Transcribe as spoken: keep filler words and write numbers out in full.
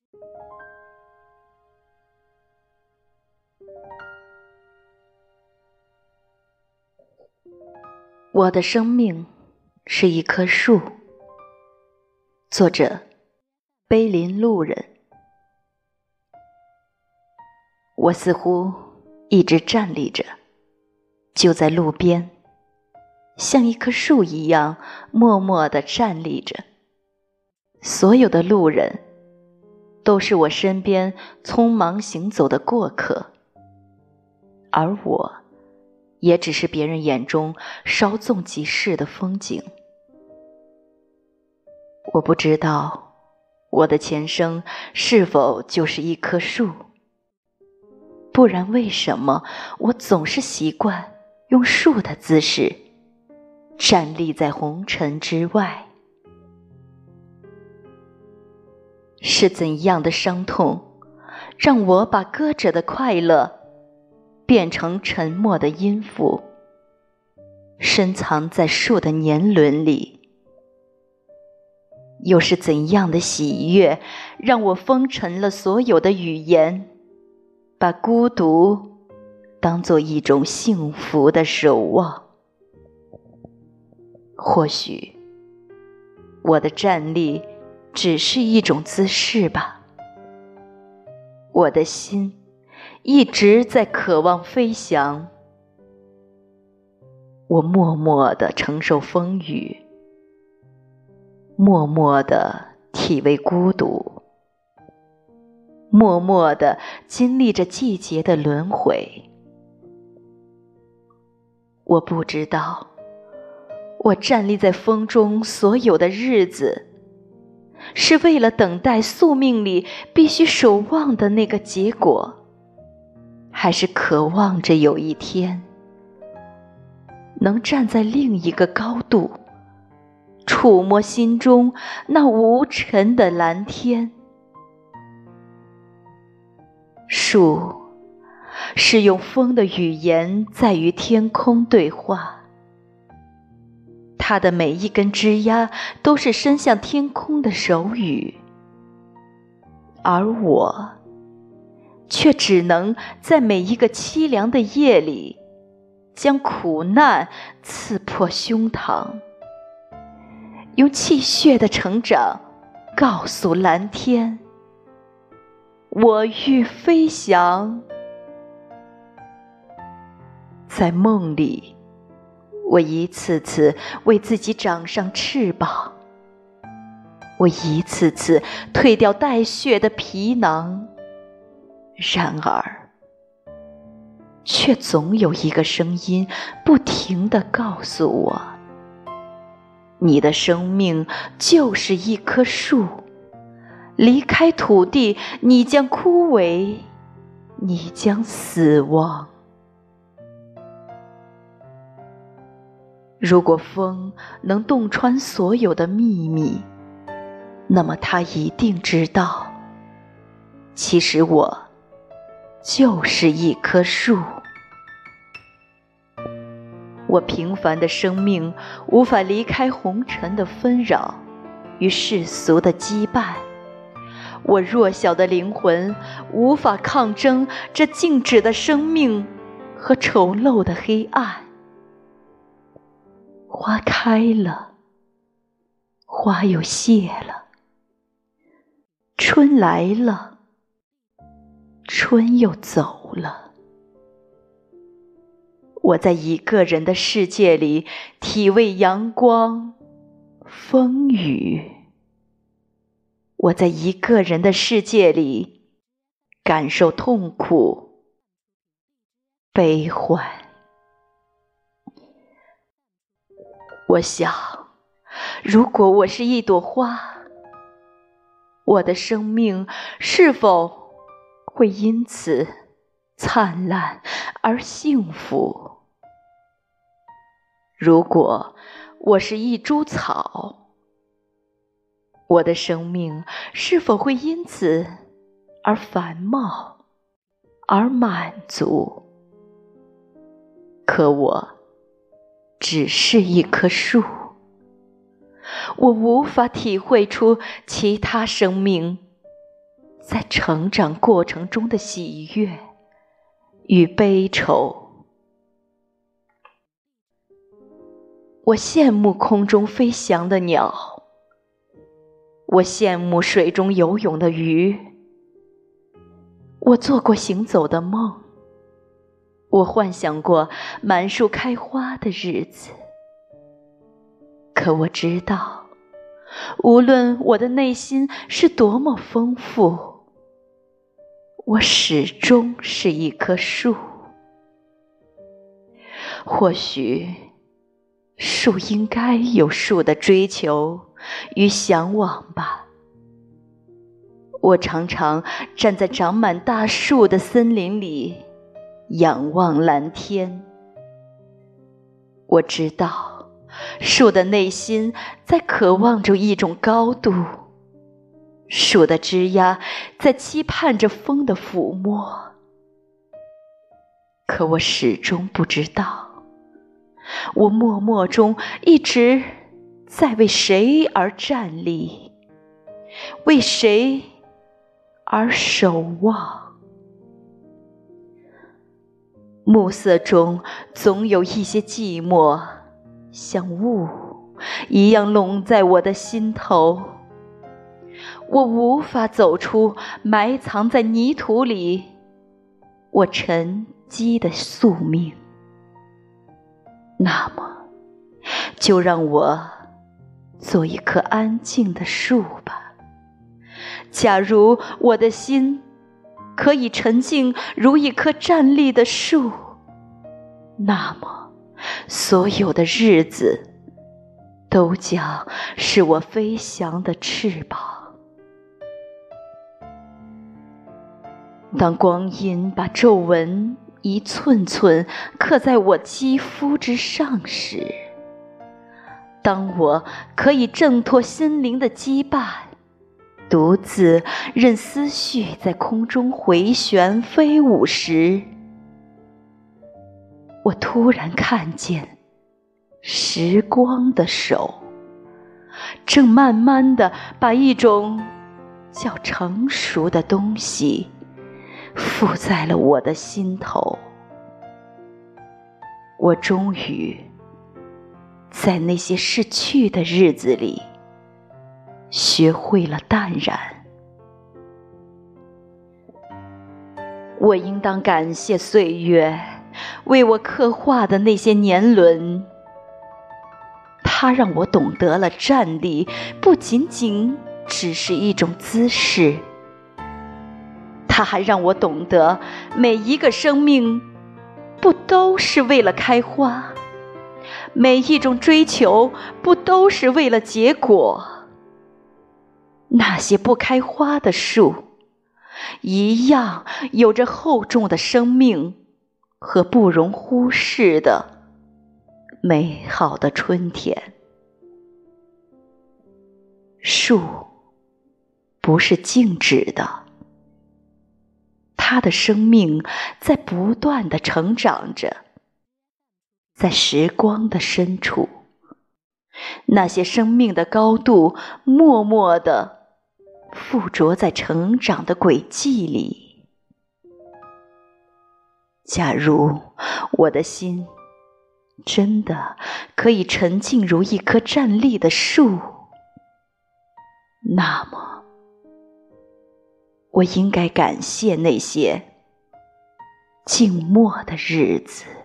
我的生命是一棵树。作者：碑林路人。我似乎一直站立着，就在路边，像一棵树一样默默地站立着。所有的路人都是我身边匆忙行走的过客，而我也只是别人眼中稍纵即逝的风景。我不知道我的前生是否就是一棵树，不然为什么我总是习惯用树的姿势站立在红尘之外？是怎样的伤痛，让我把歌者的快乐变成沉默的音符，深藏在树的年轮里？又是怎样的喜悦，让我封尘了所有的语言，把孤独当作一种幸福的守望？或许我的站立只是一种姿势吧。我的心一直在渴望飞翔，我默默地承受风雨，默默地体味孤独，默默地经历着季节的轮回。我不知道，我站立在风中所有的日子，是为了等待宿命里必须守望的那个结果，还是渴望着有一天能站在另一个高度，触摸心中那无尘的蓝天？树是用风的语言在与天空对话，它的每一根枝桠都是伸向天空的手语，而我却只能在每一个凄凉的夜里，将苦难刺破胸膛，用气血的成长告诉蓝天，我欲飞翔。在梦里，我一次次为自己长上翅膀，我一次次褪掉带血的皮囊，然而却总有一个声音不停地告诉我，你的生命就是一棵树，离开土地，你将枯萎，你将死亡。如果风能洞穿所有的秘密，那么它一定知道，其实我就是一棵树。我平凡的生命无法离开红尘的纷扰与世俗的羁绊，我弱小的灵魂无法抗争这静止的生命和丑陋的黑暗。花开了，花又谢了，春来了，春又走了。我在一个人的世界里体味阳光、风雨，我在一个人的世界里感受痛苦、悲欢。我想，如果我是一朵花，我的生命是否会因此灿烂而幸福？如果我是一株草，我的生命是否会因此而繁茂而满足？可我只是一棵树，我无法体会出其他生命在成长过程中的喜悦与悲愁。我羡慕空中飞翔的鸟，我羡慕水中游泳的鱼，我做过行走的梦，我幻想过满树开花的日子。可我知道，无论我的内心是多么丰富，我始终是一棵树。或许树应该有树的追求与向往吧。我常常站在长满大树的森林里，仰望蓝天。我知道，树的内心在渴望着一种高度，树的枝桠在期盼着风的抚摸。可我始终不知道，我默默中一直在为谁而站立，为谁而守望。暮色中总有一些寂寞，像雾一样拢在我的心头。我无法走出埋藏在泥土里我沉积的宿命。那么就让我做一棵安静的树吧。假如我的心可以沉静如一棵站立的树，那么所有的日子都将是我飞翔的翅膀。当光阴把皱纹一寸寸刻在我肌肤之上时，当我可以挣脱心灵的羁绊，独自任思绪在空中回旋飞舞时，我突然看见时光的手正慢慢地把一种叫成熟的东西附在了我的心头。我终于在那些逝去的日子里学会了淡然。我应当感谢岁月为我刻画的那些年轮，它让我懂得了站立不仅仅只是一种姿势，它还让我懂得每一个生命不都是为了开花，每一种追求不都是为了结果。那些不开花的树一样有着厚重的生命和不容忽视的美好的春天。树不是静止的，它的生命在不断地成长着。在时光的深处，那些生命的高度默默地附着在成长的轨迹里。假如我的心真的可以沉静如一棵站立的树，那么我应该感谢那些静默的日子。